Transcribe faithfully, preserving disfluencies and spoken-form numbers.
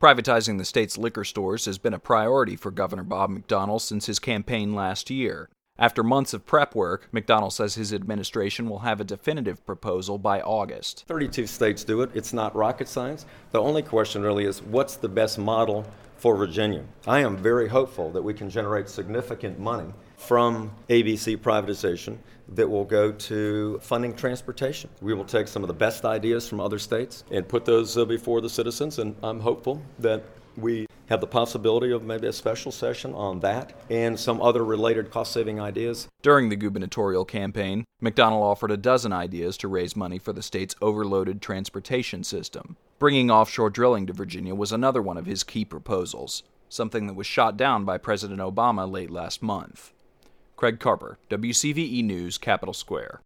Privatizing the state's liquor stores has been a priority for Governor Bob McDonnell since his campaign last year. After months of prep work, McDonnell says his administration will have a definitive proposal by August. thirty-two states do it. It's not rocket science. The only question really is, what's the best model for Virginia? I am very hopeful that we can generate significant money from A B C privatization that will go to funding transportation. We will take some of the best ideas from other states and put those uh, before the citizens, and I'm hopeful that we have the possibility of maybe a special session on that and some other related cost-saving ideas. During the gubernatorial campaign, McDonnell offered a dozen ideas to raise money for the state's overloaded transportation system. Bringing offshore drilling to Virginia was another one of his key proposals, something that was shot down by President Obama late last month. Craig Carper, W C V E News, Capitol Square.